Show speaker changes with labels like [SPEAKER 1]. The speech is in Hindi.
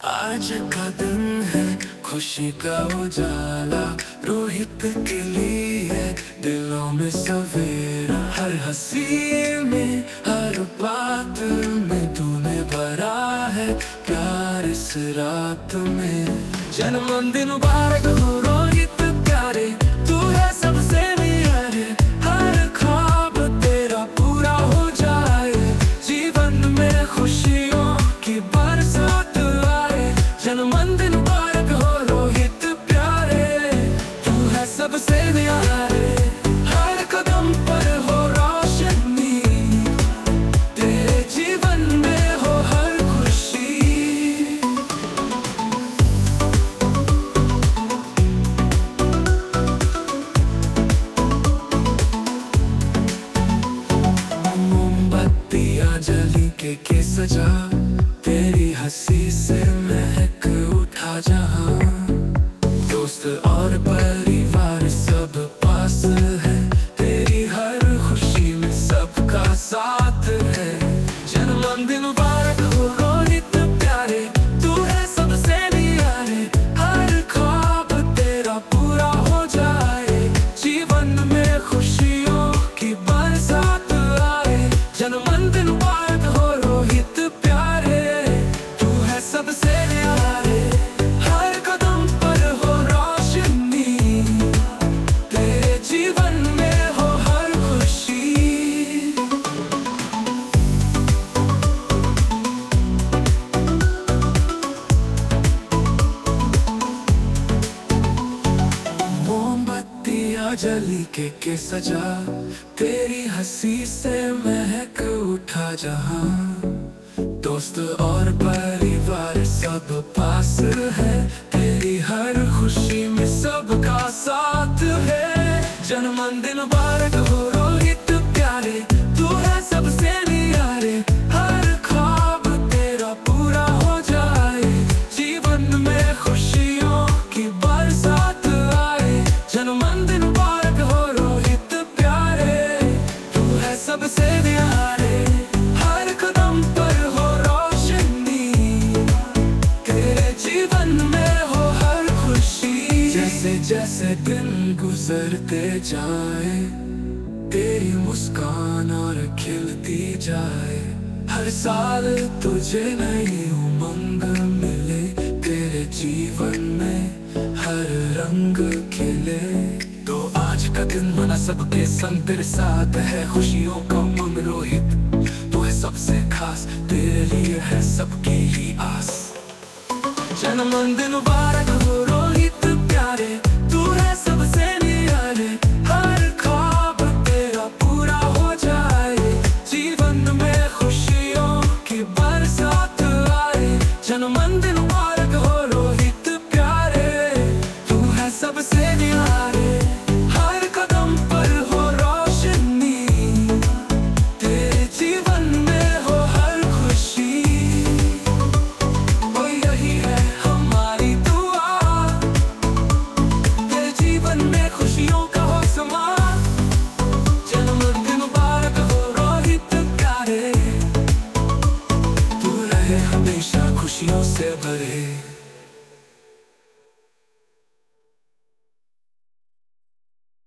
[SPEAKER 1] आज का दिन है खुशी का उजाला, रोहित के लिए दिलों में सवेरा। हर हंसी में हर बात में तूने भरा है प्यार इस रात में। जन्मदिन मुबारक हो रोहित प्यारे, तू है सबसे न्यारे। हर ख्वाब तेरा पूरा हो जाए, जीवन में खुशियों की बरसात आए। जन्मदिन मुबारक हो रोहित प्यारे, तू है सबसे न्यारे। हर कदम पर हो रोशनी, तेरे जीवन में हो हर खुशी। मोमबत्तियां जली के सजा, तेरी हंसी से महक उठा जहां। दोस्त और परिवार सब पास है, तेरी हर खुशी में सबका साथ है। जन्मदिन मुबारक हो रोहित प्यारे, तू है सबसे न्यारे। हर ख्वाब तेरा पूरा हो जाए, जीवन में खुशियों की बरसात आए। जन्मदिन मुबारक हो रोहित प्यारे, तू है सबसे न्यारे। हर कदम पर हो रोशनी, तेरे जीवन में हो हर खुशी। मोमबत्तियां जली के सजा, तेरी हंसी से महक उठा जहां। दोस्त और परिवार सब पास है, तेरी हर खुशी में सबका साथ है। जन्मदिन मुबारक हो रोहित प्यारे, तू है सबसे न्यारे। हर ख्वाब तेरा पूरा हो जाए, जीवन में खुशियों की बरसात आए। जन्मदिन मुबारक हो रोहित प्यारे, तू है सबसे न्यारे। हर कदम पर हो रोशनी, तेरे जीवन में हो हर खुशी। जैसे जैसे दिन गुजरते जाए, तेरी मुस्कान और खिलती जाए। हर साल तुझे नई उमंग मिले, तेरे जीवन में हर रंग खिले। तो आज का दिन मना सबके संग, तेरे साथ है खुशियों का उमंग। रोहित तू है सबसे खास, तेरे लिए है सबकी ही आस। जन्मदिन मुबारक हो रोहित प्यारे,